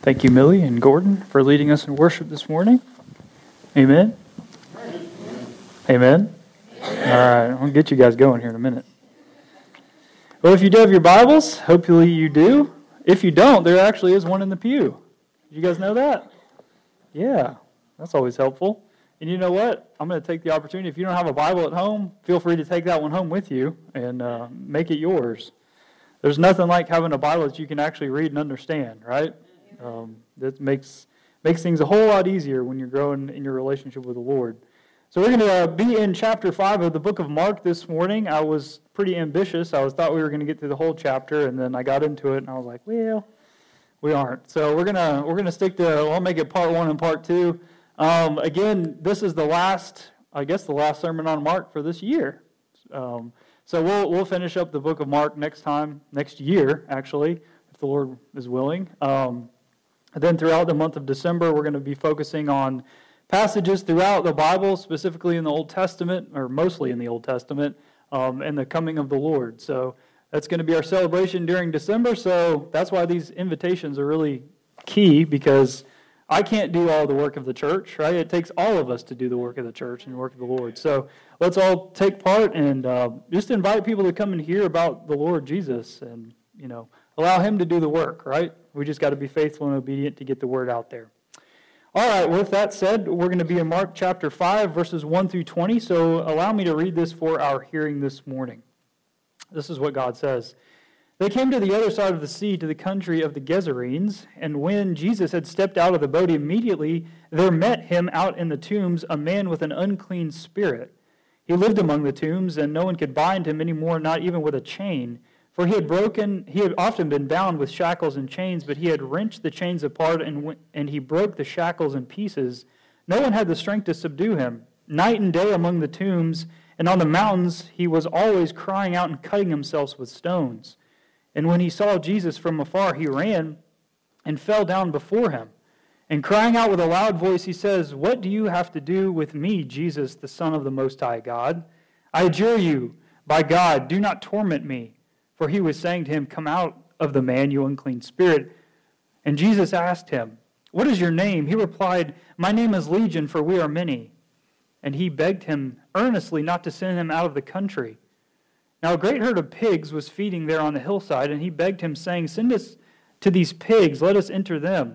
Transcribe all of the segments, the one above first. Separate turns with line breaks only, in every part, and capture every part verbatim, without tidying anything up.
Thank you, Millie and Gordon, for leading us in worship this morning. Amen. Amen. All right, I'll get you guys going here in a minute. Well, if you do have your Bibles, hopefully you do. If you don't, there actually is one in the pew. Did you guys know that? Yeah, that's always helpful. And you know what? I'm going to take the opportunity. If you don't have a Bible at home, feel free to take that one home with you and uh, make it yours. There's nothing like having a Bible that you can actually read and understand, right? Um, that makes makes things a whole lot easier when you're growing in your relationship with the Lord. So we're going to uh, be in chapter five of the book of Mark this morning. I was pretty ambitious. I was thought we were going to get through the whole chapter, and then I got into it, and I was like, well, we aren't. So we're gonna we're gonna stick to. Well, I'll make it part one and part two. Um, again, this is the last, I guess, the last sermon on Mark for this year. Um, so we'll we'll finish up the book of Mark next time, next year, actually, if the Lord is willing. Um, And then throughout the month of December, we're going to be focusing on passages throughout the Bible, specifically in the Old Testament, or mostly in the Old Testament, um, and the coming of the Lord. So that's going to be our celebration during December. So that's why these invitations are really key, because I can't do all the work of the church, right? It takes all of us to do the work of the church and the work of the Lord. So let's all take part and uh, just invite people to come and hear about the Lord Jesus and, you know, allow Him to do the work, right? We just got to be faithful and obedient to get the word out there. All right, with that said, we're going to be in Mark chapter five, verses one through twenty, so allow me to read this for our hearing this morning. This is what God says. They came to the other side of the sea, to the country of the Gerasenes, and when Jesus had stepped out of the boat, immediately there met him out in the tombs a man with an unclean spirit. He lived among the tombs, and no one could bind him any more, not even with a chain. For he had broken, he had often been bound with shackles and chains, but he had wrenched the chains apart, and and he broke the shackles in pieces. No one had the strength to subdue him. Night and day among the tombs, and on the mountains he was always crying out and cutting himself with stones. And when he saw Jesus from afar, he ran and fell down before him. And crying out with a loud voice, he says, "What do you have to do with me, Jesus, the Son of the Most High God? I adjure you, by God, do not torment me." For he was saying to him, "Come out of the man, you unclean spirit." And Jesus asked him, "What is your name?" He replied, "My name is Legion, for we are many." And he begged him earnestly not to send him out of the country. Now a great herd of pigs was feeding there on the hillside, and he begged him, saying, "Send us to these pigs, let us enter them."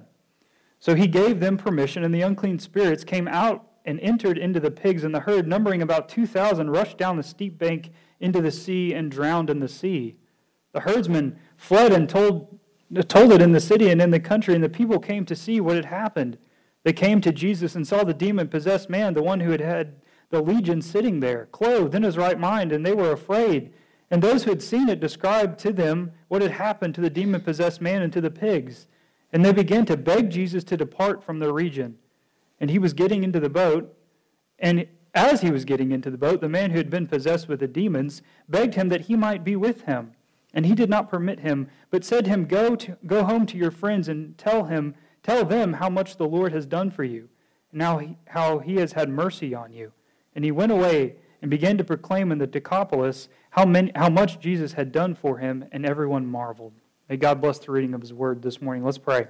So he gave them permission, and the unclean spirits came out and entered into the pigs, and the herd, numbering about two thousand, rushed down the steep bank into the sea and drowned in the sea. The herdsmen fled and told, told it in the city and in the country, and the people came to see what had happened. They came to Jesus and saw the demon-possessed man, the one who had had the legion, sitting there, clothed in his right mind, and they were afraid. And those who had seen it described to them what had happened to the demon-possessed man and to the pigs. And they began to beg Jesus to depart from their region. And he was getting into the boat, and as he was getting into the boat, the man who had been possessed with the demons begged him that he might be with him. And he did not permit him, but said to him, Go to, go home to your friends and tell him, tell them how much the Lord has done for you, and now he, how he has had mercy on you. And he went away and began to proclaim in the Decapolis how many, how much Jesus had done for him, and everyone marveled. May God bless the reading of His word this morning. Let's pray.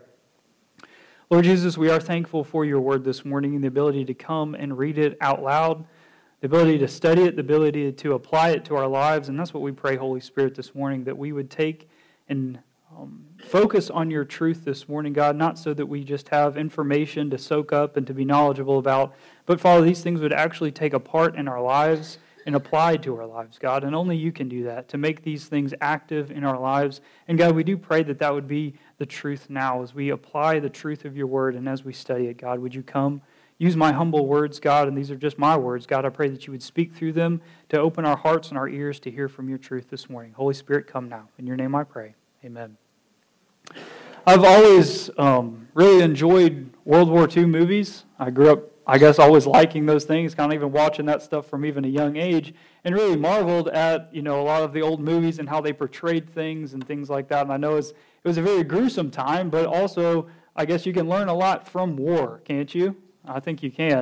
Lord Jesus, we are thankful for your word this morning and the ability to come and read it out loud, the ability to study it, the ability to apply it to our lives. And that's what we pray, Holy Spirit, this morning, that we would take and um, focus on your truth this morning, God, not so that we just have information to soak up and to be knowledgeable about, but, Father, these things would actually take a part in our lives and apply to our lives, God. And only you can do that, to make these things active in our lives. And, God, we do pray that that would be the truth now as we apply the truth of your word and as we study it. God, would you come? Use my humble words, God, and these are just my words. God, I pray that you would speak through them to open our hearts and our ears to hear from your truth this morning. Holy Spirit, come now. In your name I pray. Amen. I've always um, really enjoyed World War Two movies. I grew up, I guess, always liking those things, kind of even watching that stuff from even a young age, and really marveled at, you know, a lot of the old movies and how they portrayed things and things like that. And I know it's, it was a very gruesome time, but also I guess you can learn a lot from war, can't you? I think you can.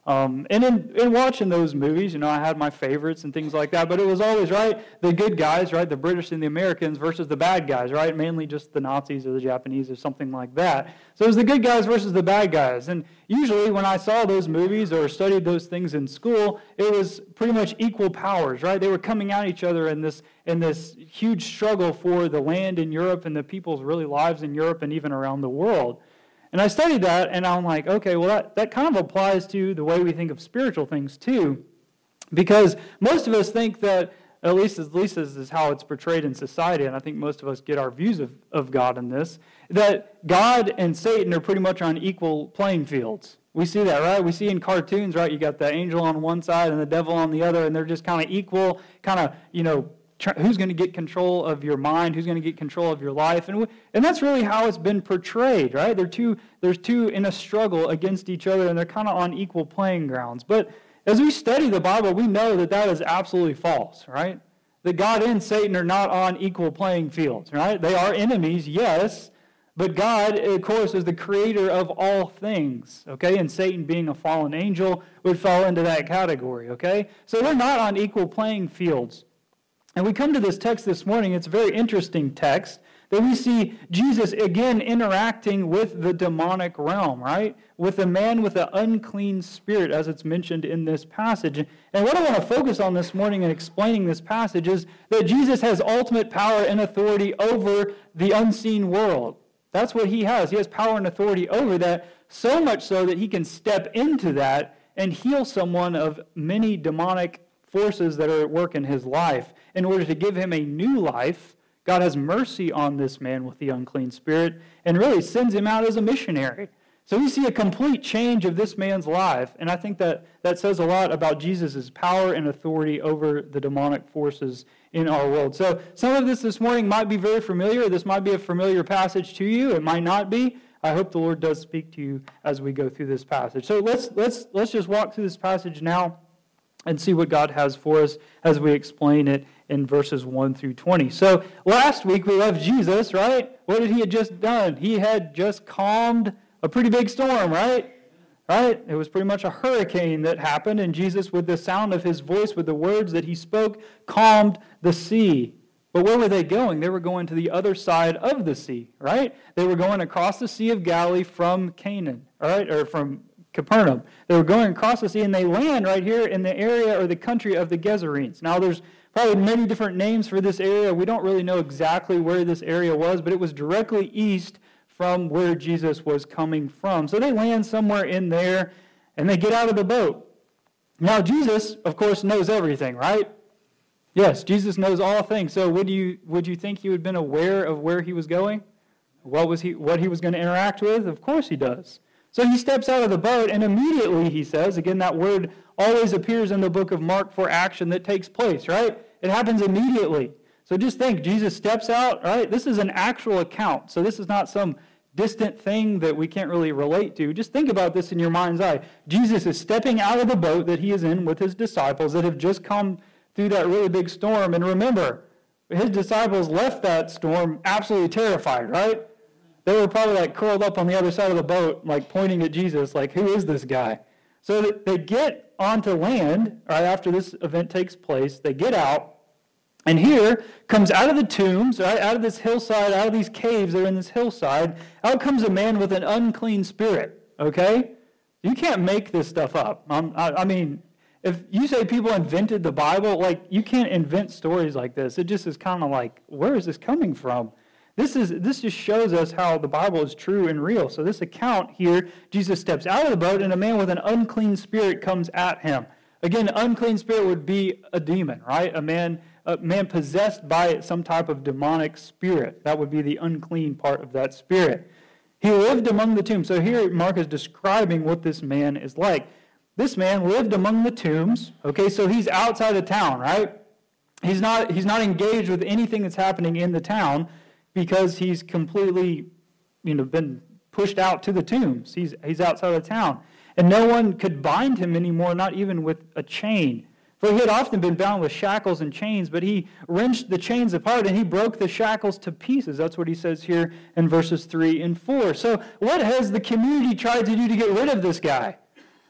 Um, and in, in watching those movies, you know, I had my favorites and things like that, but it was always, right, the good guys, right, the British and the Americans versus the bad guys, right, mainly just the Nazis or the Japanese or something like that. So it was the good guys versus the bad guys. And usually when I saw those movies or studied those things in school, it was pretty much equal powers, right? They were coming at each other in this in this huge struggle for the land in Europe and the people's really lives in Europe and even around the world. And I studied that, and I'm like, okay, well, that, that kind of applies to the way we think of spiritual things, too. Because most of us think that, at least, at least this is how it's portrayed in society, and I think most of us get our views of, of God in this, that God and Satan are pretty much on equal playing fields. We see that, right? We see in cartoons, right? You got the angel on one side and the devil on the other, and they're just kind of equal, kind of, you know, who's going to get control of your mind, who's going to get control of your life, and and that's really how it's been portrayed, right? They're two, there's two in a struggle against each other, and they're kind of on equal playing grounds. But as we study the Bible, we know that that is absolutely false, right? That God and Satan are not on equal playing fields, right? They are enemies, yes, but God, of course, is the creator of all things, okay? And Satan, being a fallen angel, would fall into that category, okay? So they're not on equal playing fields. And we come to this text this morning, it's a very interesting text, that we see Jesus again interacting with the demonic realm, right? With a man with an unclean spirit, as it's mentioned in this passage. And what I want to focus on this morning in explaining this passage is that Jesus has ultimate power and authority over the unseen world. That's what he has. He has power and authority over that, so much so that he can step into that and heal someone of many demonic forces that are at work in his life. In order to give him a new life, God has mercy on this man with the unclean spirit and really sends him out as a missionary. So we see a complete change of this man's life, and I think that that says a lot about Jesus' power and authority over the demonic forces in our world. So some of this this morning might be very familiar. This might be a familiar passage to you. It might not be. I hope the Lord does speak to you as we go through this passage. So let's let's let's just walk through this passage now and see what God has for us as we explain it in verses one through twenty. So last week we left Jesus, right? What had he had just done? He had just calmed a pretty big storm, right? Right? It was pretty much a hurricane that happened, and Jesus, with the sound of his voice, with the words that he spoke, calmed the sea. But where were they going? They were going to the other side of the sea, right? They were going across the Sea of Galilee from Canaan, all right, or from Capernaum. They were going across the sea, and they land right here in the area or the country of the Gerasenes. Now, there's probably many different names for this area. We don't really know exactly where this area was, but it was directly east from where Jesus was coming from. So they land somewhere in there, and they get out of the boat. Now, Jesus, of course, knows everything, right? Yes, Jesus knows all things. So would you would you think he would have been aware of where he was going? What was he what he was going to interact with? Of course he does. So he steps out of the boat, and immediately, he says, again, that word always appears in the book of Mark for action that takes place, right? It happens immediately. So just think, Jesus steps out, right? This is an actual account. So this is not some distant thing that we can't really relate to. Just think about this in your mind's eye. Jesus is stepping out of the boat that he is in with his disciples that have just come through that really big storm. And remember, his disciples left that storm absolutely terrified, right? They were probably like curled up on the other side of the boat, like pointing at Jesus, like, who is this guy? So they get onto land right after this event takes place. They get out, and here comes out of the tombs, right, out of this hillside, out of these caves that are in this hillside, out comes a man with an unclean spirit, okay? You can't make this stuff up. Um, I, I mean, if you say people invented the Bible, like, you can't invent stories like this. It just is kind of like, where is this coming from? This is this just shows us how the Bible is true and real. So this account here, Jesus steps out of the boat, and a man with an unclean spirit comes at him. Again, unclean spirit would be a demon, right? A man, a man possessed by some type of demonic spirit. That would be the unclean part of that spirit. He lived among the tombs. So here Mark is describing what this man is like. This man lived among the tombs. Okay, so he's outside of town, right? He's not he's not engaged with anything that's happening in the town, because he's completely, you know, been pushed out to the tombs. He's he's outside of town. And no one could bind him anymore, not even with a chain. For he had often been bound with shackles and chains, but he wrenched the chains apart and he broke the shackles to pieces. That's what he says here in verses three and four. So what has the community tried to do to get rid of this guy?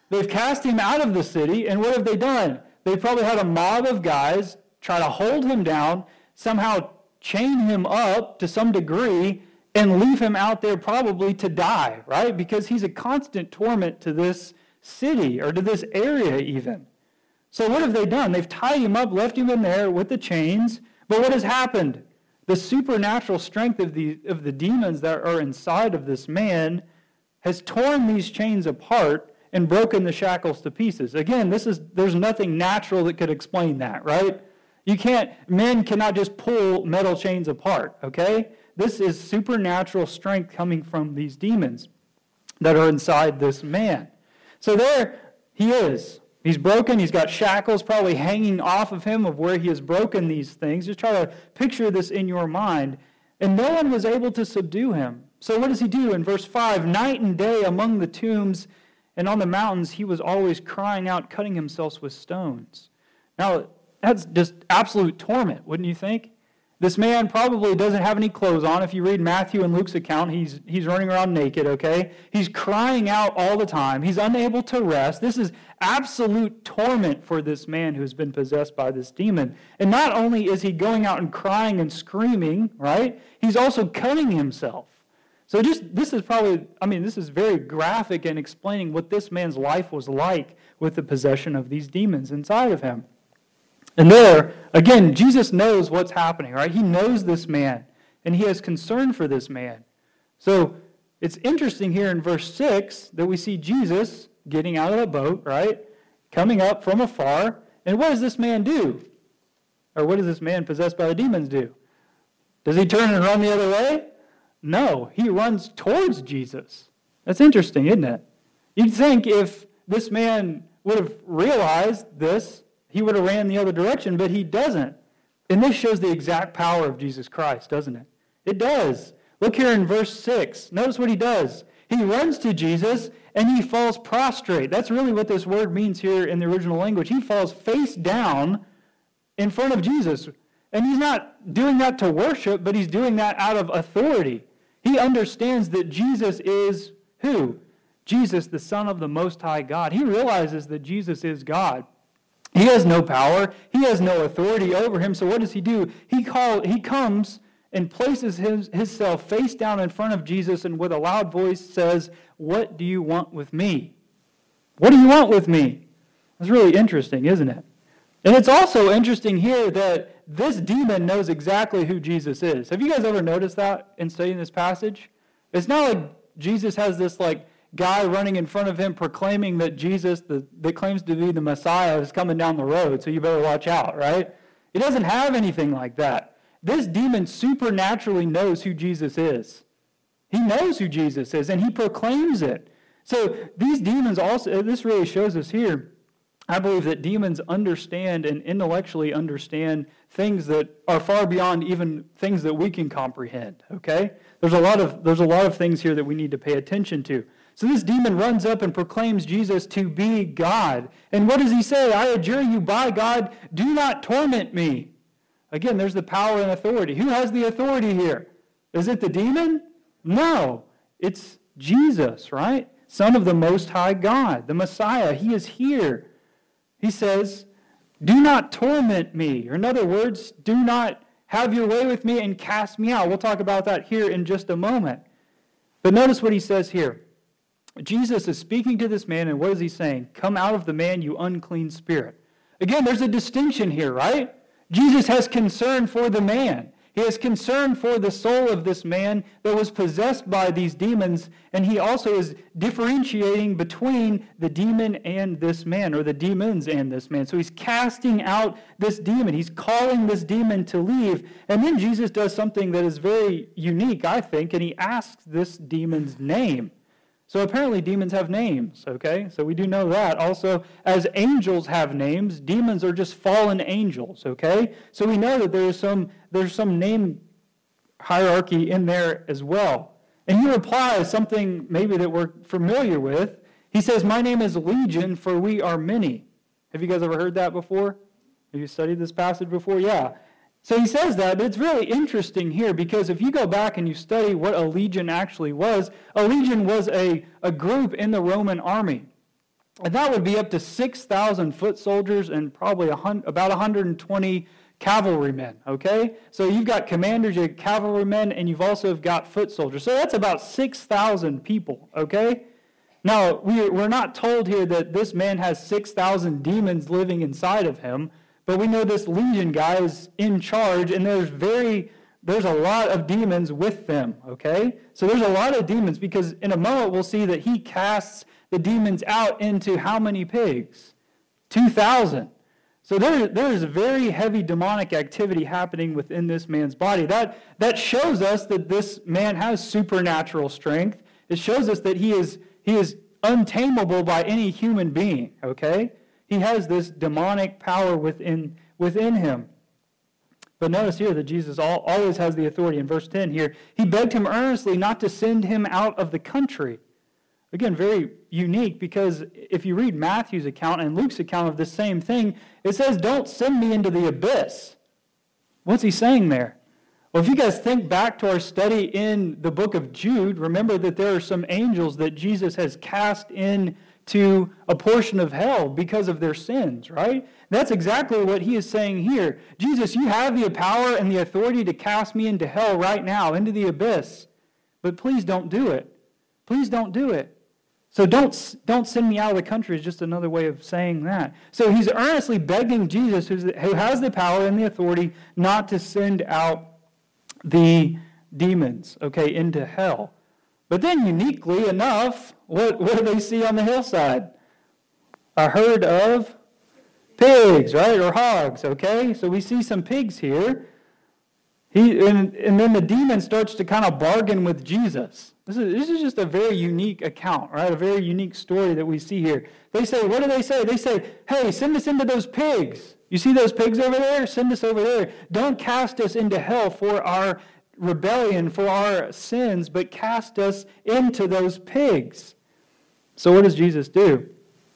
They've cast him out of the city, and what have they done? They probably had a mob of guys try to hold him down, somehow chain him up to some degree, and leave him out there probably to die, right? Because he's a constant torment to this city or to this area even. So what have they done? They've tied him up, left him in there with the chains, but what has happened? The supernatural strength of the, of the demons that are inside of this man has torn these chains apart and broken the shackles to pieces. Again, this is there's nothing natural that could explain that, right? You can't, men cannot just pull metal chains apart, okay? This is supernatural strength coming from these demons that are inside this man. So there he is. He's broken. He's got shackles probably hanging off of him of where he has broken these things. Just try to picture this in your mind. And no one was able to subdue him. So what does he do in verse five? Night and day among the tombs and on the mountains, he was always crying out, cutting himself with stones. Now, that's just absolute torment, wouldn't you think? This man probably doesn't have any clothes on. If you read Matthew and Luke's account, he's, he's running around naked, okay? He's crying out all the time. He's unable to rest. This is absolute torment for this man who's been possessed by this demon. And not only is he going out and crying and screaming, right? He's also cutting himself. So just this is probably, I mean, this is very graphic in explaining what this man's life was like with the possession of these demons inside of him. And there, again, Jesus knows what's happening, right? He knows this man, and he has concern for this man. So it's interesting here in verse six that we see Jesus getting out of the boat, right? Coming up from afar. And what does this man do? Or what does this man possessed by the demons do? Does he turn and run the other way? No, he runs towards Jesus. That's interesting, isn't it? You'd think if this man would have realized this, he would have ran the other direction, but he doesn't. And this shows the exact power of Jesus Christ, doesn't it? It does. Look here in verse six. Notice what he does. He runs to Jesus and he falls prostrate. That's really what this word means here in the original language. He falls face down in front of Jesus. And he's not doing that to worship, but he's doing that out of authority. He understands that Jesus is who? Jesus, the Son of the Most High God. He realizes that Jesus is God. He has no power. He has no authority over him. So what does he do? He call, He comes and places his, himself face down in front of Jesus and with a loud voice says, "What do you want with me? What do you want with me?" That's really interesting, isn't it? And it's also interesting here that this demon knows exactly who Jesus is. Have you guys ever noticed that in studying this passage? It's not like Jesus has this like guy running in front of him proclaiming that Jesus, the, that claims to be the Messiah, is coming down the road, so you better watch out, right? He doesn't have anything like that. This demon supernaturally knows who Jesus is. He knows who Jesus is, and he proclaims it. So these demons also, this really shows us here, I believe that demons understand and intellectually understand things that are far beyond even things that we can comprehend, okay? There's a lot of, there's a lot of things here that we need to pay attention to. So this demon runs up and proclaims Jesus to be God. And what does he say? "I adjure you by God, do not torment me." Again, there's the power and authority. Who has the authority here? Is it the demon? No. It's Jesus, right? Son of the Most High God, the Messiah. He is here. He says, "Do not torment me." Or in other words, do not have your way with me and cast me out. We'll talk about that here in just a moment. But notice what he says here. Jesus is speaking to this man, and what is he saying? "Come out of the man, you unclean spirit." Again, there's a distinction here, right? Jesus has concern for the man. He has concern for the soul of this man that was possessed by these demons, and he also is differentiating between the demon and this man, or the demons and this man. So he's casting out this demon. He's calling this demon to leave. And then Jesus does something that is very unique, I think, and he asks this demon's name. So apparently demons have names, okay? So we do know that. Also, as angels have names, demons are just fallen angels, okay? So we know that there is some there's some name hierarchy in there as well. And he replies something maybe that we're familiar with. He says, "My name is Legion, for we are many." Have you guys ever heard that before? Have you studied this passage before? Yeah. So he says that, but it's really interesting here because if you go back and you study what a legion actually was, a legion was a, a group in the Roman army. And that would be up to six thousand foot soldiers and probably a hun- about one hundred twenty cavalrymen, okay? So you've got commanders, you've got cavalrymen, and you've also got foot soldiers. So that's about six thousand people, okay? Now, we, we're not told here that this man has six thousand demons living inside of him, but we know this legion guy is in charge, and there's very, there's a lot of demons with them, okay? So there's a lot of demons, because in a moment we'll see that he casts the demons out into how many pigs? two thousand. So there, there is very heavy demonic activity happening within this man's body. That, that shows us that this man has supernatural strength. It shows us that he is, he is untamable by any human being, okay? He has this demonic power within, within him. But notice here that Jesus always has the authority. In verse ten here, he begged him earnestly not to send him out of the country. Again, very unique, because if you read Matthew's account and Luke's account of the same thing, it says, don't send me into the abyss. What's he saying there? Well, if you guys think back to our study in the book of Jude, remember that there are some angels that Jesus has cast into a portion of hell because of their sins, right? That's exactly what he is saying here. Jesus, you have the power and the authority to cast me into hell right now, into the abyss, but please don't do it. Please don't do it. So don't, don't send me out of the country is just another way of saying that. So he's earnestly begging Jesus, who's, who has the power and the authority, not to send out the demons, okay, into hell. But then uniquely enough, what, what do they see on the hillside? A herd of pigs, right, or hogs, okay? So we see some pigs here. He, and, and then the demon starts to kind of bargain with Jesus. This is, this is just a very unique account, right? A very unique story that we see here. They say, what do they say? They say, hey, send us into those pigs. You see those pigs over there? Send us over there. Don't cast us into hell for our rebellion, for our sins, but cast us into those pigs. So what does Jesus do?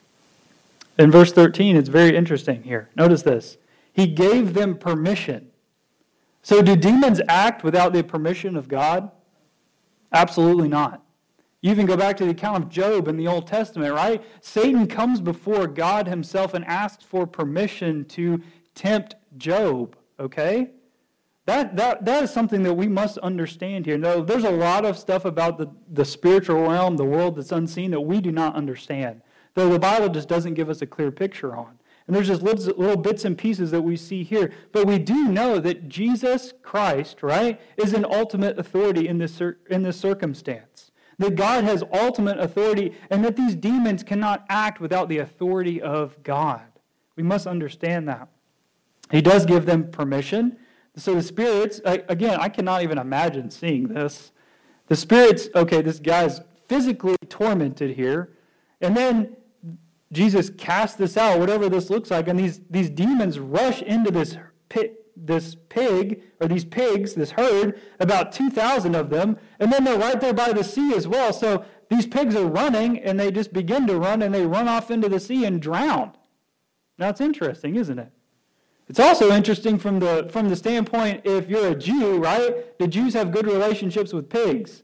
In verse thirteen, it's very interesting here. Notice this. He gave them permission. So do demons act without the permission of God? Absolutely not. You even go back to the account of Job in the Old Testament, right? Satan comes before God himself and asks for permission to tempt Job, okay? That, that, that is something that we must understand here. No, there's a lot of stuff about the, the spiritual realm, the world that's unseen, that we do not understand, though the Bible just doesn't give us a clear picture on. And there's just little, little bits and pieces that we see here. But we do know that Jesus Christ, right, is an ultimate authority in this, in this circumstance. That God has ultimate authority, and that these demons cannot act without the authority of God. We must understand that. He does give them permission. So the spirits, again, I cannot even imagine seeing this. The spirits, okay, this guy's physically tormented here. And then Jesus casts this out, whatever this looks like, and these, these demons rush into this pit, this pig, or these pigs, this herd, about two thousand of them, and then they're right there by the sea as well. So these pigs are running, and they just begin to run, and they run off into the sea and drown. Now, it's interesting, isn't it? It's also interesting from the, from the standpoint, if you're a Jew, right? Do Jews have good relationships with pigs?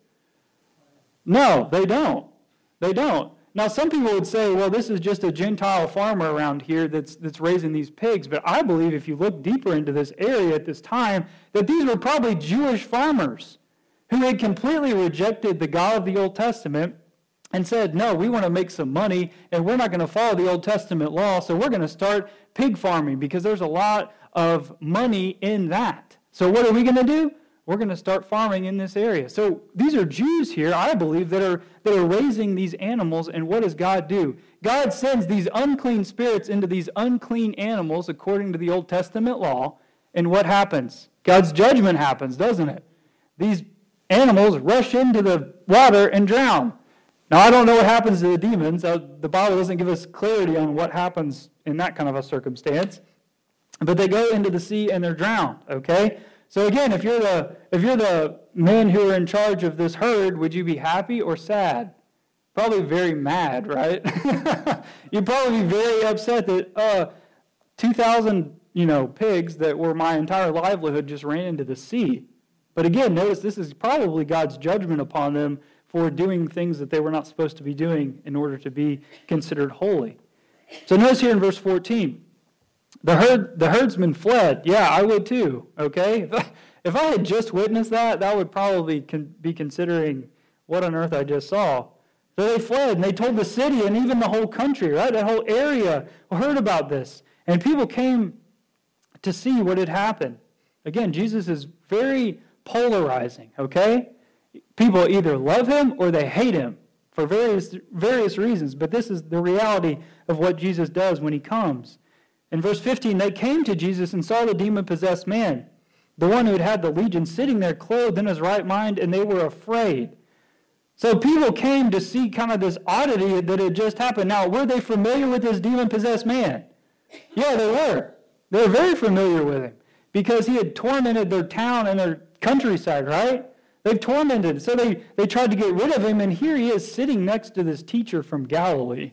No, they don't. They don't. Now, some people would say, well, this is just a Gentile farmer around here that's, that's raising these pigs. But I believe if you look deeper into this area at this time, that these were probably Jewish farmers who had completely rejected the God of the Old Testament and said, no, we want to make some money, and we're not going to follow the Old Testament law, so we're going to start pig farming because there's a lot of money in that. So what are we going to do? We're going to start farming in this area. So these are Jews here, I believe, that are, that are raising these animals, and what does God do? God sends these unclean spirits into these unclean animals according to the Old Testament law, and what happens? God's judgment happens, doesn't it? These animals rush into the water and drown. Now, I don't know what happens to the demons. Uh, the Bible doesn't give us clarity on what happens in that kind of a circumstance. But they go into the sea and they're drowned, okay? So again, if you're the if you're the men who are in charge of this herd, would you be happy or sad? Probably very mad, right? You'd probably be very upset that uh, two thousand, you know, pigs that were my entire livelihood just ran into the sea. But again, notice this is probably God's judgment upon them for doing things that they were not supposed to be doing in order to be considered holy. So notice here in verse fourteen, the herd, the herdsman fled. Yeah, I would too, okay? If I, if I had just witnessed that, that would probably con- be considering what on earth I just saw. So they fled, and they told the city and even the whole country, right? That whole area heard about this. And people came to see what had happened. Again, Jesus is very polarizing, okay? People either love him or they hate him for various various reasons. But this is the reality of what Jesus does when he comes. In verse fifteen, they came to Jesus and saw the demon-possessed man, the one who had had the legion, sitting there clothed in his right mind, and they were afraid. So people came to see kind of this oddity that had just happened. Now, were they familiar with this demon-possessed man? Yeah, they were. They were very familiar with him because he had tormented their town and their countryside, right? They've tormented. So they, they tried to get rid of him, and here he is sitting next to this teacher from Galilee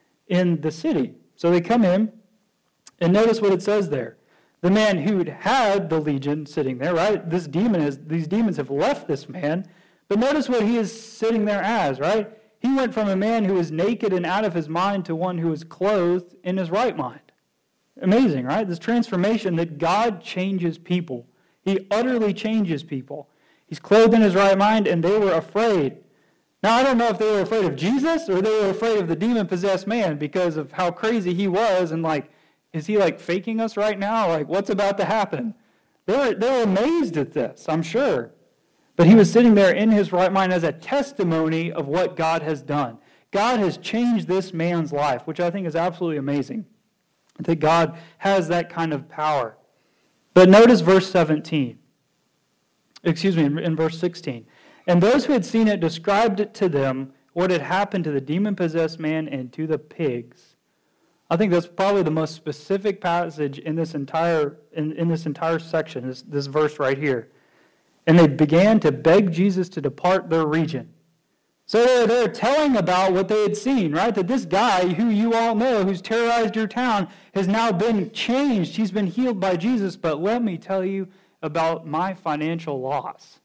in the city. So they come in, and notice what it says there. The man who'd had the legion sitting there, right? This demon is, these demons have left this man. But notice what he is sitting there as, right? He went from a man who was naked and out of his mind to one who was clothed in his right mind. Amazing, right? This transformation that God changes people. He utterly changes people. He's clothed in his right mind, and they were afraid. Now, I don't know if they were afraid of Jesus or they were afraid of the demon-possessed man because of how crazy he was and like, is he like faking us right now? Like, what's about to happen? They were, they were amazed at this, I'm sure. But he was sitting there in his right mind as a testimony of what God has done. God has changed this man's life, which I think is absolutely amazing, that God has that kind of power. But notice verse seventeen. Excuse me, in verse sixteen. And those who had seen it described it to them what had happened to the demon-possessed man and to the pigs. I think that's probably the most specific passage in this entire in, in this entire section, this, this verse right here. And they began to beg Jesus to depart their region. So they're, they're telling about what they had seen, right? That this guy who you all know, who's terrorized your town, has now been changed. He's been healed by Jesus. But let me tell you about my financial loss.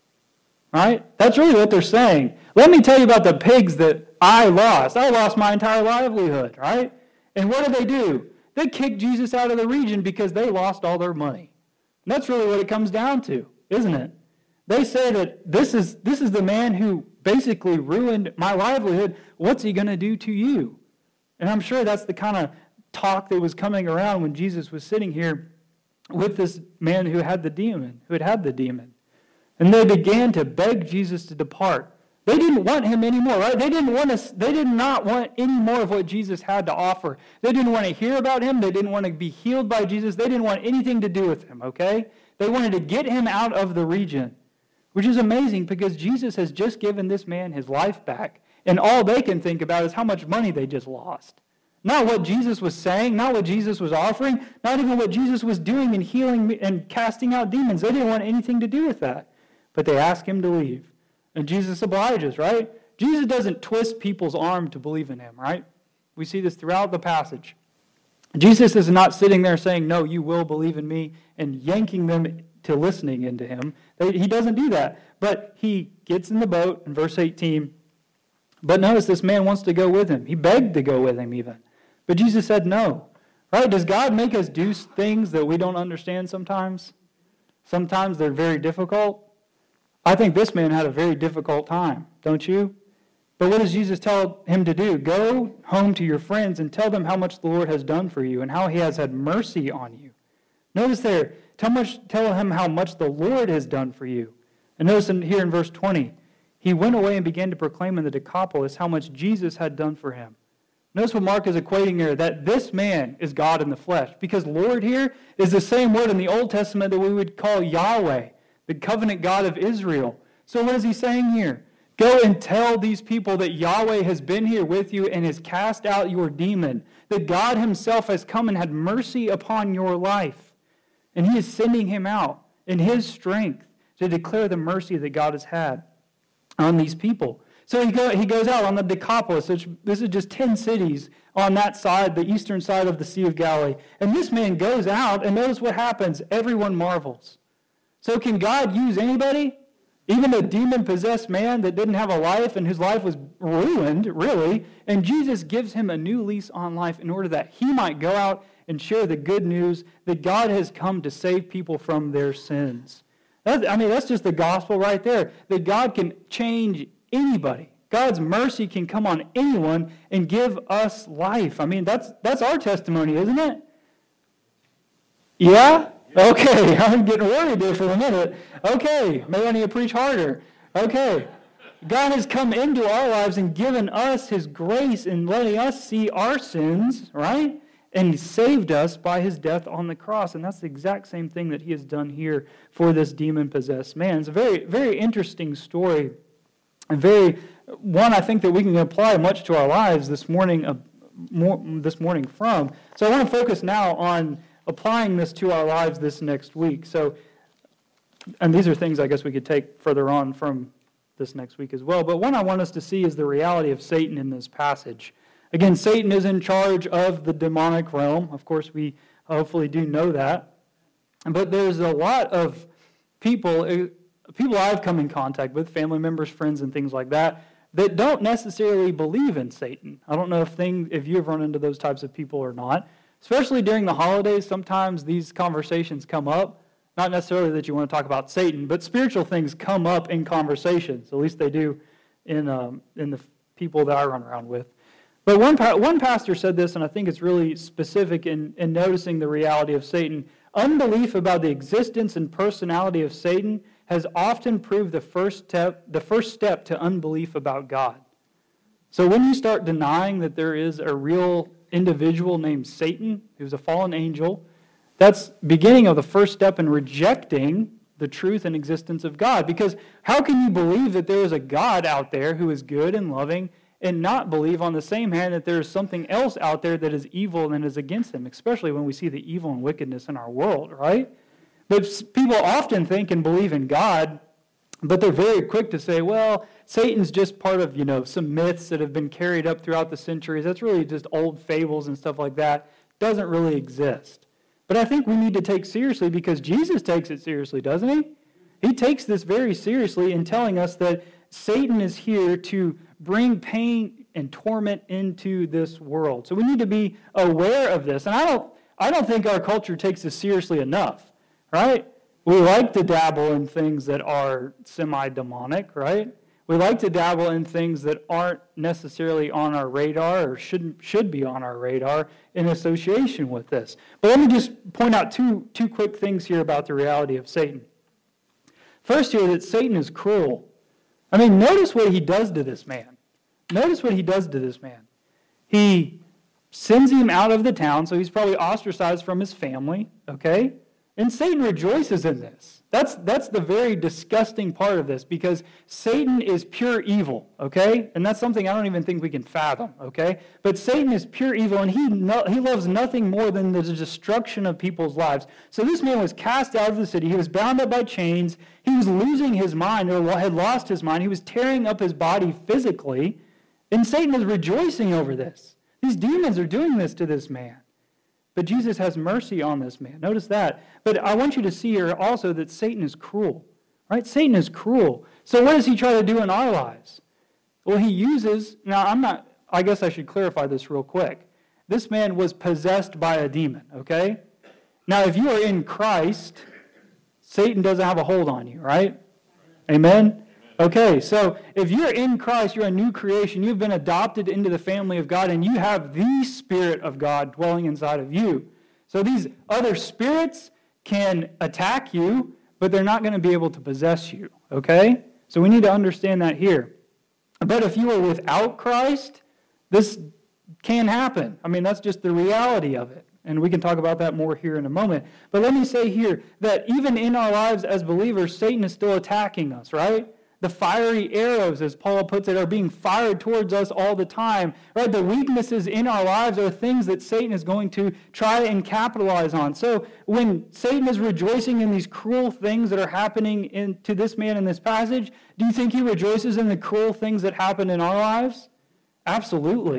Right? That's really what they're saying. Let me tell you about the pigs that I lost. I lost my entire livelihood, right? And what did they do? They kicked Jesus out of the region because they lost all their money. And that's really what it comes down to, isn't it? They say that this is this is the man who basically ruined my livelihood. What's he going to do to you? And I'm sure that's the kind of talk that was coming around when Jesus was sitting here with this man who had the demon, who had had the demon. And they began to beg Jesus to depart. They didn't want him anymore, right? They didn't want to, they did not want any more of what Jesus had to offer. They didn't want to hear about him. They didn't want to be healed by Jesus. They didn't want anything to do with him, okay? They wanted to get him out of the region, which is amazing because Jesus has just given this man his life back. And all they can think about is how much money they just lost. Not what Jesus was saying, not what Jesus was offering, not even what Jesus was doing and healing and casting out demons. They didn't want anything to do with that. But they ask him to leave. And Jesus obliges, right? Jesus doesn't twist people's arm to believe in him, right? We see this throughout the passage. Jesus is not sitting there saying, no, you will believe in me, and yanking them to listening into him. He doesn't do that. But he gets in the boat in verse eighteen. But notice this man wants to go with him. He begged to go with him even. But Jesus said no. Right? Does God make us do things that we don't understand sometimes? Sometimes they're very difficult. I think this man had a very difficult time, don't you? But what does Jesus tell him to do? Go home to your friends and tell them how much the Lord has done for you and how he has had mercy on you. Notice there, tell, much, tell him how much the Lord has done for you. And notice in, here in verse twenty, he went away and began to proclaim in the Decapolis how much Jesus had done for him. Notice what Mark is equating here, that this man is God in the flesh. Because Lord here is the same word in the Old Testament that we would call Yahweh, the covenant God of Israel. So what is he saying here? Go and tell these people that Yahweh has been here with you and has cast out your demon, that God himself has come and had mercy upon your life. And he is sending him out in his strength to declare the mercy that God has had on these people. So he, go, he goes out on the Decapolis, which this is just ten cities on that side, the eastern side of the Sea of Galilee. And this man goes out, and notice what happens. Everyone marvels. So can God use anybody? even a demon-possessed man that didn't have a life and whose life was ruined, really, and Jesus gives him a new lease on life in order that he might go out and share the good news that God has come to save people from their sins. That's, I mean, that's just the gospel right there, that God can change anybody. God's mercy can come on anyone and give us life. I mean, that's that's our testimony, isn't it? Yeah? Okay, I'm getting worried there for a minute. Okay, maybe I need to preach harder. Okay, God has come into our lives and given us His grace and letting us see our sins, right? And He saved us by His death on the cross. And that's the exact same thing that He has done here for this demon-possessed man. It's a very, very interesting story. And very, one I think that we can apply much to our lives this morning, uh, more, this morning from. So I want to focus now on applying this to our lives this next week. So, and these are things I guess we could take further on from this next week as well. But one I want us to see is the reality of Satan in this passage. Again, Satan is in charge of the demonic realm. Of course, we hopefully do know that. But there's a lot of people, people I've come in contact with, family members, friends, and things like that, that don't necessarily believe in Satan. I don't know if thing, if you've run into those types of people or not. Especially during the holidays, sometimes these conversations come up. Not necessarily that you want to talk about Satan, but spiritual things come up in conversations. At least they do in um, in the people that I run around with. But one one pastor said this, and I think it's really specific in, in noticing the reality of Satan. Unbelief about the existence and personality of Satan has often proved the first step, the first step to unbelief about God. So when you start denying that there is a real individual named Satan, who's a fallen angel, that's beginning of the first step in rejecting the truth and existence of God. Because how can you believe that there is a God out there who is good and loving and not believe on the same hand that there is something else out there that is evil and is against Him, especially when we see the evil and wickedness in our world, right? But people often think and believe in God, but they're very quick to say, well, Satan's just part of, you know, some myths that have been carried up throughout the centuries. That's really just old fables and stuff like that. Doesn't really exist. But I think we need to take seriously because Jesus takes it seriously, doesn't He? He takes this very seriously in telling us that Satan is here to bring pain and torment into this world. So we need to be aware of this. And I don't, I don't think our culture takes this seriously enough, right? We like to dabble in things that are semi-demonic, right? We like to dabble in things that aren't necessarily on our radar or shouldn't should be on our radar in association with this. But let me just point out two, two quick things here about the reality of Satan. First here, that Satan is cruel. I mean, notice what he does to this man. Notice what he does to this man. He sends him out of the town, so he's probably ostracized from his family, okay? And Satan rejoices in this. That's, that's the very disgusting part of this, because Satan is pure evil, okay? And that's something I don't even think we can fathom, okay? But Satan is pure evil, and he no, he loves nothing more than the destruction of people's lives. So this man was cast out of the city. He was bound up by chains. He was losing his mind, or had lost his mind. He was tearing up his body physically, and Satan is rejoicing over this. These demons are doing this to this man. But Jesus has mercy on this man. Notice that. But I want you to see here also that Satan is cruel. Right? Satan is cruel. So what does he try to do in our lives? Well, he uses, now I'm not, I guess I should clarify this real quick. This man was possessed by a demon, okay? Now, if you are in Christ, Satan doesn't have a hold on you, right? Amen? Okay, so if you're in Christ, you're a new creation, you've been adopted into the family of God, and you have the Spirit of God dwelling inside of you. So these other spirits can attack you, but they're not going to be able to possess you, okay? So we need to understand that here. But if you are without Christ, this can happen. I mean, that's just the reality of it. And we can talk about that more here in a moment. But let me say here that even in our lives as believers, Satan is still attacking us, right? The fiery arrows, as Paul puts it, are being fired towards us all the time. Right? The weaknesses in our lives are things that Satan is going to try and capitalize on. So when Satan is rejoicing in these cruel things that are happening in, to this man in this passage, do you think he rejoices in the cruel things that happen in our lives? Absolutely.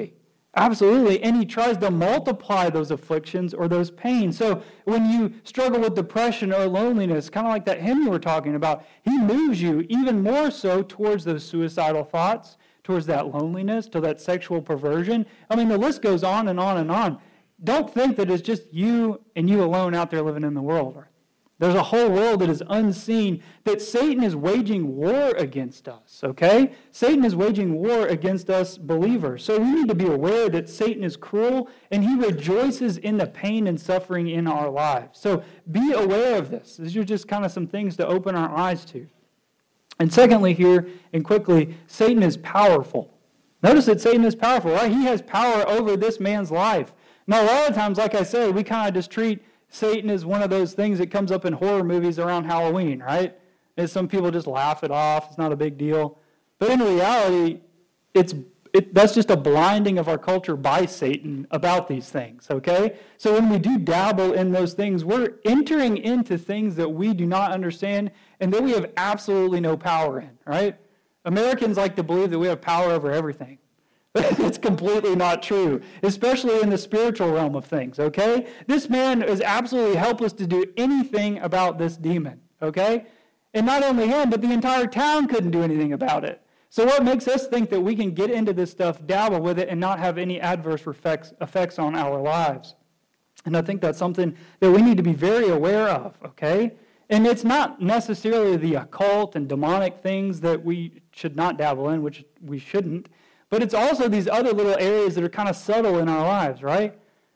Absolutely. And he tries to multiply those afflictions or those pains. So when you struggle with depression or loneliness, kind of like that hymn you were talking about, he moves you even more so towards those suicidal thoughts, towards that loneliness, to that sexual perversion. I mean, the list goes on and on and on. Don't think that it's just you and you alone out there living in the world. There's a whole world that is unseen, that Satan is waging war against us, okay? Satan is waging war against us believers. So we need to be aware that Satan is cruel, and he rejoices in the pain and suffering in our lives. So be aware of this. These are just kind of some things to open our eyes to. And secondly here, and quickly, Satan is powerful. Notice that Satan is powerful, right? He has power over this man's life. Now, a lot of times, like I said, we kind of just treat Satan is one of those things that comes up in horror movies around Halloween, right? And some people just laugh it off. It's not a big deal. But in reality, it's it, that's just a blinding of our culture by Satan about these things, okay? So when we do dabble in those things, we're entering into things that we do not understand and that we have absolutely no power in, right? Americans like to believe that we have power over everything. It's completely not true, especially in the spiritual realm of things, okay? This man is absolutely helpless to do anything about this demon, okay? And not only him, but the entire town couldn't do anything about it. So what makes us think that we can get into this stuff, dabble with it, and not have any adverse effects, effects on our lives? And I think that's something that we need to be very aware of, okay? And it's not necessarily the occult and demonic things that we should not dabble in, which we shouldn't. But it's also these other little areas that are kind of subtle in our lives, right?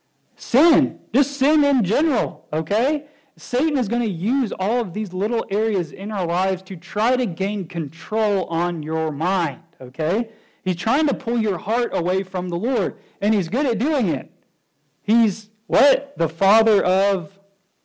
Sin. Just sin in general, okay? Satan is going to use all of these little areas in our lives to try to gain control on your mind, okay? He's trying to pull your heart away from the Lord, and he's good at doing it. He's what? The father of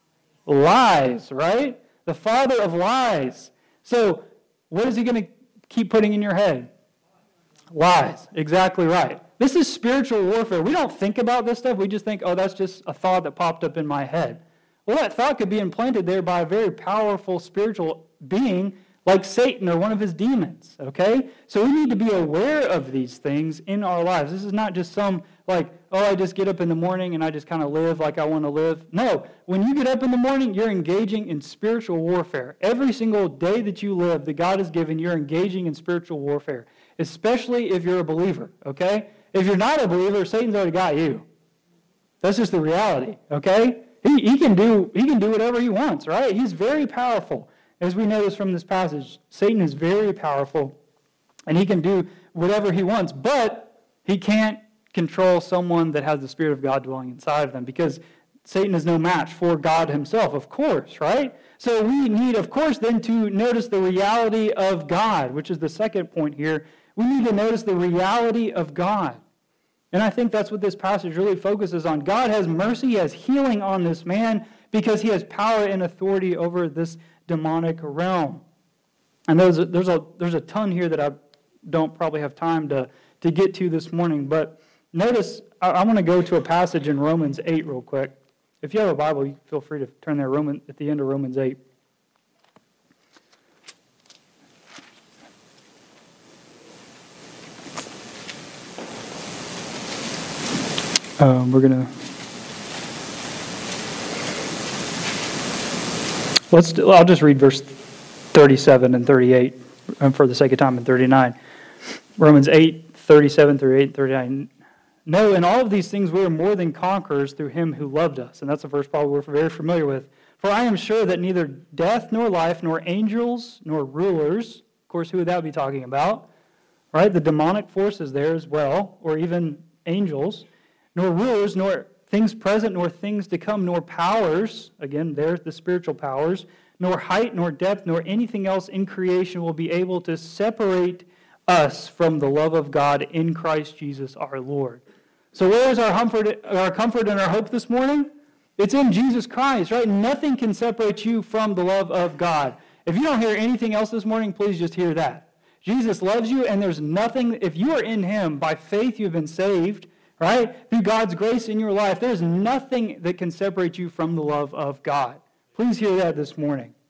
lies, right? The father of lies. So what is he going to keep putting in your head? Lies. Exactly right. This is spiritual warfare. We don't think about this stuff. We just think, oh, that's just a thought that popped up in my head. Well, that thought could be implanted there by a very powerful spiritual being like Satan or one of his demons, okay? So we need to be aware of these things in our lives. This is not just some, like, oh, I just get up in the morning and I just kind of live like I want to live. No, when you get up in the morning, you're engaging in spiritual warfare. Every single day that you live, that God has given, you're engaging in spiritual warfare, especially if you're a believer, okay? If you're not a believer, Satan's already got you. That's just the reality, okay? He, he can do he can do whatever he wants, right? He's very powerful. As we notice from this passage, Satan is very powerful, and he can do whatever he wants, but he can't control someone that has the Spirit of God dwelling inside of them, because Satan is no match for God himself, of course, right? So we need, of course, then to notice the reality of God, which is the second point here. We need to notice the reality of God. And I think that's what this passage really focuses on. God has mercy, He has healing on this man because He has power and authority over this demonic realm. And there's a, there's a, there's a ton here that I don't probably have time to, to get to this morning. But notice, I, I want to go to a passage in Romans eight real quick. If you have a Bible, you feel free to turn there Roman, at the end of Romans eight. Um, we're going to... Let's. I'll just read verse thirty-seven and thirty-eight for the sake of time, and thirty-nine. Romans eight, thirty-seven through eight, thirty-nine. No, in all of these things we are more than conquerors through Him who loved us. And that's a verse probably we're very familiar with. For I am sure that neither death nor life, nor angels, nor rulers, of course, who would that be talking about? Right? The demonic forces there as well, or even angels, nor rulers, nor things present, nor things to come, nor powers, again, there's the spiritual powers, nor height, nor depth, nor anything else in creation will be able to separate us from the love of God in Christ Jesus our Lord. So where is our comfort, our comfort and our hope this morning? It's in Jesus Christ, right? Nothing can separate you from the love of God. If you don't hear anything else this morning, please just hear that. Jesus loves you, and there's nothing, if you are in Him, by faith you've been saved, right? Through God's grace in your life, there's nothing that can separate you from the love of God. Please hear that this morning.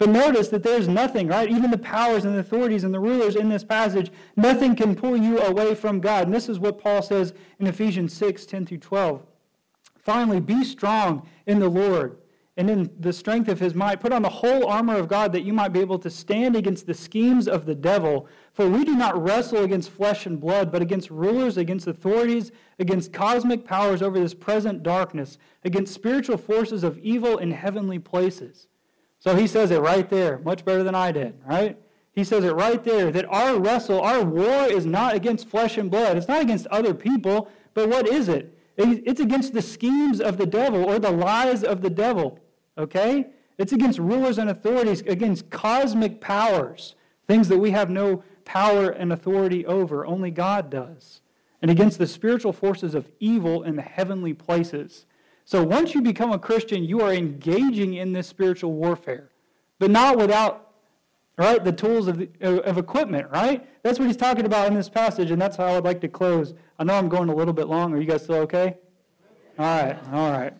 But notice that there's nothing, right? Even the powers and the authorities and the rulers in this passage, nothing can pull you away from God. And this is what Paul says in Ephesians six, ten through twelve. Finally, be strong in the Lord and in the strength of his might. Put on the whole armor of God that you might be able to stand against the schemes of the devil. For we do not wrestle against flesh and blood, but against rulers, against authorities, against cosmic powers over this present darkness, against spiritual forces of evil in heavenly places. So he says it right there, much better than I did, right? He says it right there, that our wrestle, our war is not against flesh and blood. It's not against other people, but what is it? It's against the schemes of the devil or the lies of the devil, okay? It's against rulers and authorities, against cosmic powers, things that we have no power and authority over, only God does, and against the spiritual forces of evil in the heavenly places. So once you become a Christian, you are engaging in this spiritual warfare, but not without, right, the tools of, the, of equipment, right? That's what he's talking about in this passage, and that's how I would like to close. I know I'm going a little bit long. Are you guys still okay? All right, all right.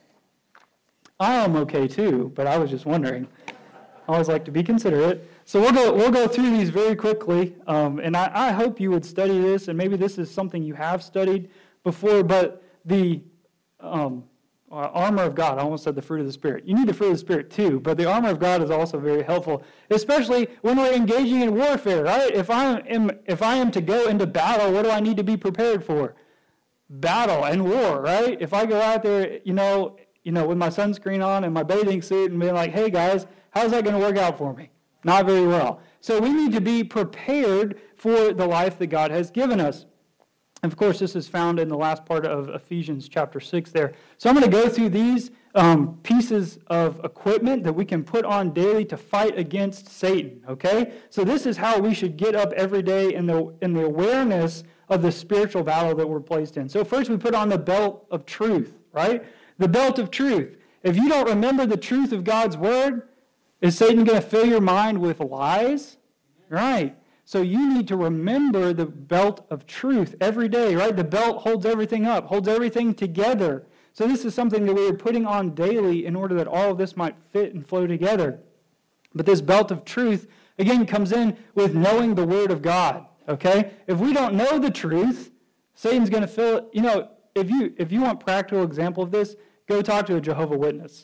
I am okay too, but I was just wondering. I always like to be considerate. So we'll go we'll go through these very quickly, um, and I, I hope you would study this, and maybe this is something you have studied before, but the um, armor of God, I almost said the fruit of the Spirit. You need the fruit of the Spirit too, but the armor of God is also very helpful, especially when we're engaging in warfare, right? If I am if I am to go into battle, what do I need to be prepared for? Battle and war, right? If I go out there, you know, you know, with my sunscreen on and my bathing suit and be like, hey guys, how's that going to work out for me? Not very well. So we need to be prepared for the life that God has given us. And of course, this is found in the last part of Ephesians chapter six there. So I'm going to go through these um, pieces of equipment that we can put on daily to fight against Satan, okay? So this is how we should get up every day in the, in the awareness of the spiritual battle that we're placed in. So first we put on the belt of truth, right? The belt of truth. If you don't remember the truth of God's word, is Satan going to fill your mind with lies? Right. So you need to remember the belt of truth every day, right? The belt holds everything up, holds everything together. So this is something that we are putting on daily in order that all of this might fit and flow together. But this belt of truth, again, comes in with knowing the word of God, okay? If we don't know the truth, Satan's going to fill it. You know, if you if you want a practical example of this, go talk to a Jehovah's Witness.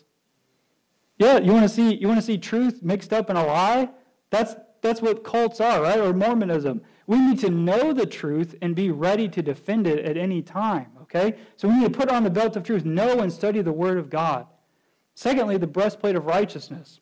Yeah, you want to see you want to see truth mixed up in a lie? That's that's what cults are, right? Or Mormonism. We need to know the truth and be ready to defend it at any time, okay? So we need to put on the belt of truth, know and study the word of God. Secondly, the breastplate of righteousness.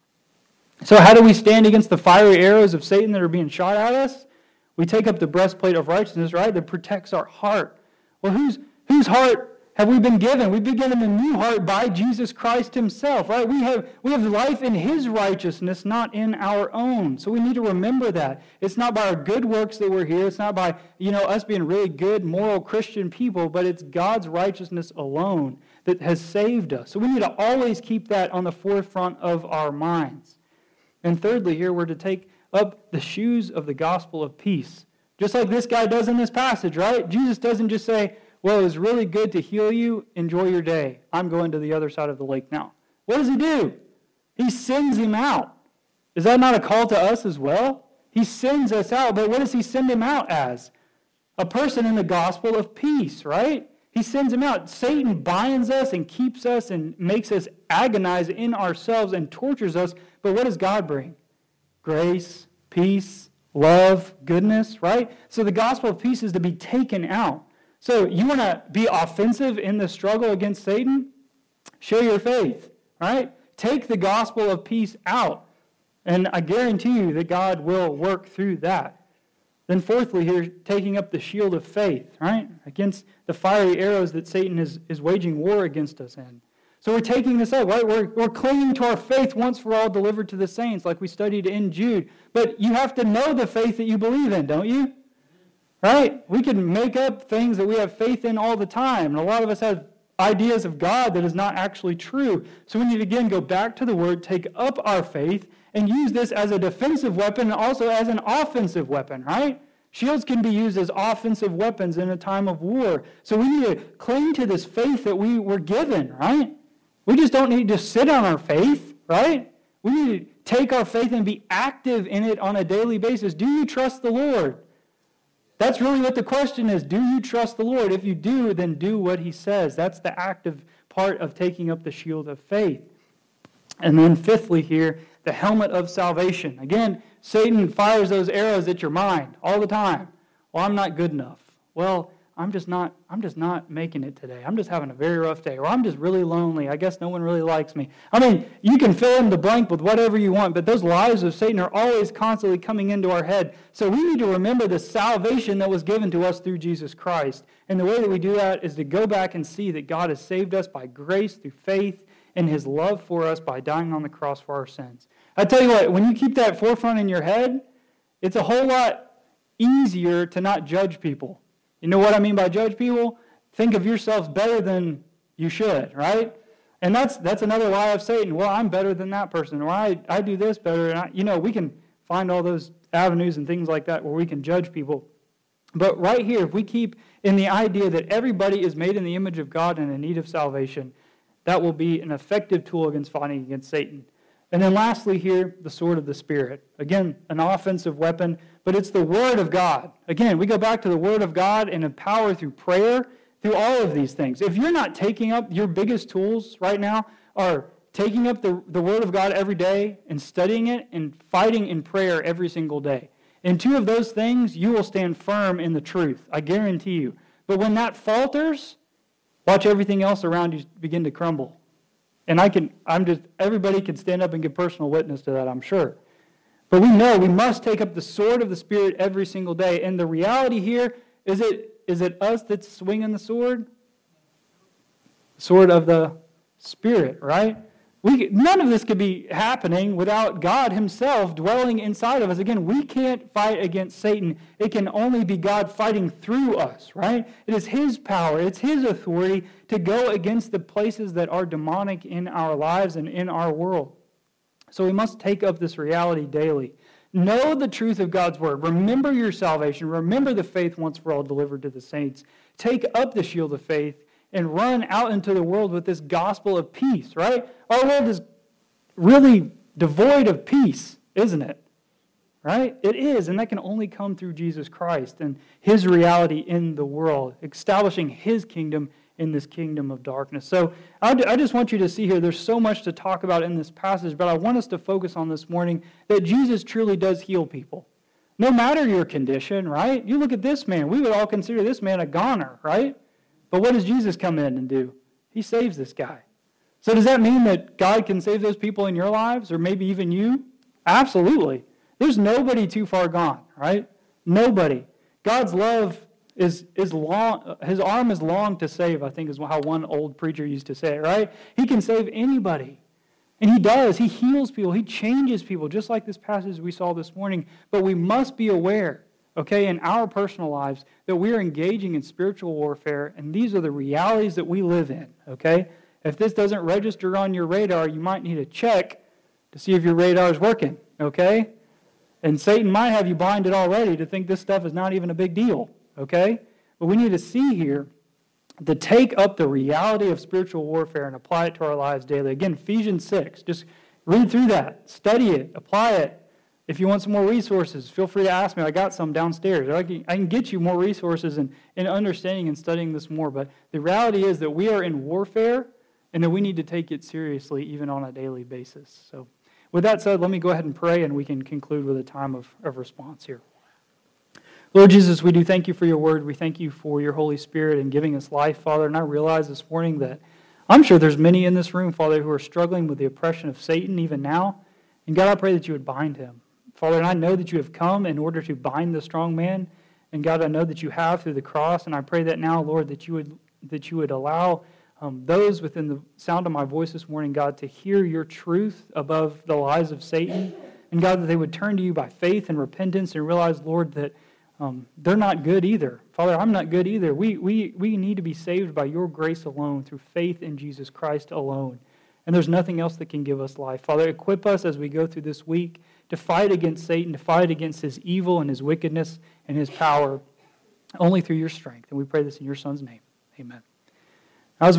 So how do we stand against the fiery arrows of Satan that are being shot at us? We take up the breastplate of righteousness, right? That protects our heart. Well, whose whose heart have we been given? We've been given a new heart by Jesus Christ himself, right? We have we have life in his righteousness, not in our own. So we need to remember that. It's not by our good works that we're here. It's not by, you know, us being really good, moral Christian people, but it's God's righteousness alone that has saved us. So we need to always keep that on the forefront of our minds. And thirdly, here we're to take up the shoes of the gospel of peace. Just like this guy does in this passage, right? Jesus doesn't just say, well, it was really good to heal you. Enjoy your day. I'm going to the other side of the lake now. What does he do? He sends him out. Is that not a call to us as well? He sends us out, but what does he send him out as? A person in the gospel of peace, right? He sends him out. Satan binds us and keeps us and makes us agonize in ourselves and tortures us, but what does God bring? Grace, peace, love, goodness, right? So the gospel of peace is to be taken out. So you want to be offensive in the struggle against Satan? Show your faith, right? Take the gospel of peace out. And I guarantee you that God will work through that. Then fourthly, here, taking up the shield of faith, right? Against the fiery arrows that Satan is, is waging war against us in. So we're taking this up, right? We're, we're clinging to our faith once for all delivered to the saints, like we studied in Jude. But you have to know the faith that you believe in, don't you? Right? We can make up things that we have faith in all the time. And a lot of us have ideas of God that is not actually true. So we need to, again, go back to the Word, take up our faith, and use this as a defensive weapon and also as an offensive weapon, right? Shields can be used as offensive weapons in a time of war. So we need to cling to this faith that we were given, right? We just don't need to sit on our faith, right? We need to take our faith and be active in it on a daily basis. Do you trust the Lord? That's really what the question is. Do you trust the Lord? If you do, then do what he says. That's the active part of taking up the shield of faith. And then fifthly here, the helmet of salvation. Again, Satan fires those arrows at your mind all the time. Well, I'm not good enough. Well, I'm just not I'm just not making it today. I'm just having a very rough day. Or I'm just really lonely. I guess no one really likes me. I mean, you can fill in the blank with whatever you want, but those lies of Satan are always constantly coming into our head. So we need to remember the salvation that was given to us through Jesus Christ. And the way that we do that is to go back and see that God has saved us by grace through faith and his love for us by dying on the cross for our sins. I tell you what, when you keep that forefront in your head, it's a whole lot easier to not judge people. You know what I mean by judge people? Think of yourselves better than you should, right? And that's that's another lie of Satan. Well, I'm better than that person, or I, I do this better. And I, you know, we can find all those avenues and things like that where we can judge people. But right here, if we keep in the idea that everybody is made in the image of God and in need of salvation, that will be an effective tool against fighting against Satan. And then lastly here, the sword of the Spirit. Again, an offensive weapon, but it's the Word of God. Again, we go back to the Word of God and empower through prayer, through all of these things. If you're not taking up, your biggest tools right now are taking up the, the Word of God every day and studying it and fighting in prayer every single day. In two of those things, you will stand firm in the truth. I guarantee you. But when that falters, watch everything else around you begin to crumble. And I can, I'm just, everybody can stand up and give personal witness to that, I'm sure. But we know we must take up the sword of the Spirit every single day. And the reality here, is it, is it us that's swinging the sword? Sword of the Spirit, right? We, none of this could be happening without God himself dwelling inside of us. Again, we can't fight against Satan. It can only be God fighting through us, right? It is his power, it's his authority to go against the places that are demonic in our lives and in our world. So we must take up this reality daily. Know the truth of God's word. Remember your salvation. Remember the faith once for all delivered to the saints. Take up the shield of faith and run out into the world with this gospel of peace, right? Our world is really devoid of peace, isn't it? Right? It is, and that can only come through Jesus Christ and his reality in the world, establishing his kingdom in this kingdom of darkness. So I just want you to see here, there's so much to talk about in this passage, but I want us to focus on this morning that Jesus truly does heal people. No matter your condition, right? You look at this man, we would all consider this man a goner, right? But what does Jesus come in and do? He saves this guy. So does that mean that God can save those people in your lives, or maybe even you? Absolutely. There's nobody too far gone, right? Nobody. God's love is is long. His arm is long to save, I think is how one old preacher used to say it, right? He can save anybody. And he does. He heals people. He changes people, just like this passage we saw this morning. But we must be aware, okay, in our personal lives, that we are engaging in spiritual warfare, and these are the realities that we live in, okay? If this doesn't register on your radar, you might need to check to see if your radar is working, okay? And Satan might have you blinded already to think this stuff is not even a big deal, okay? But we need to see here to take up the reality of spiritual warfare and apply it to our lives daily. Again, Ephesians six, just read through that, study it, apply it. If you want some more resources, feel free to ask me. I got some downstairs. I can, I can get you more resources in, in understanding and studying this more. But the reality is that we are in warfare and that we need to take it seriously even on a daily basis. So with that said, let me go ahead and pray and we can conclude with a time of, of response here. Lord Jesus, we do thank you for your word. We thank you for your Holy Spirit and giving us life, Father. And I realize this morning that I'm sure there's many in this room, Father, who are struggling with the oppression of Satan even now. And God, I pray that you would bind him. Father, and I know that you have come in order to bind the strong man. And God, I know that you have through the cross. And I pray that now, Lord, that you would that you would allow um, those within the sound of my voice this morning, God, to hear your truth above the lies of Satan. And God, that they would turn to you by faith and repentance and realize, Lord, that um, they're not good either. Father, I'm not good either. We, we, we need to be saved by your grace alone, through faith in Jesus Christ alone. And there's nothing else that can give us life. Father, equip us as we go through this week to fight against Satan, to fight against his evil and his wickedness and his power, only through your strength. And we pray this in your Son's name. Amen.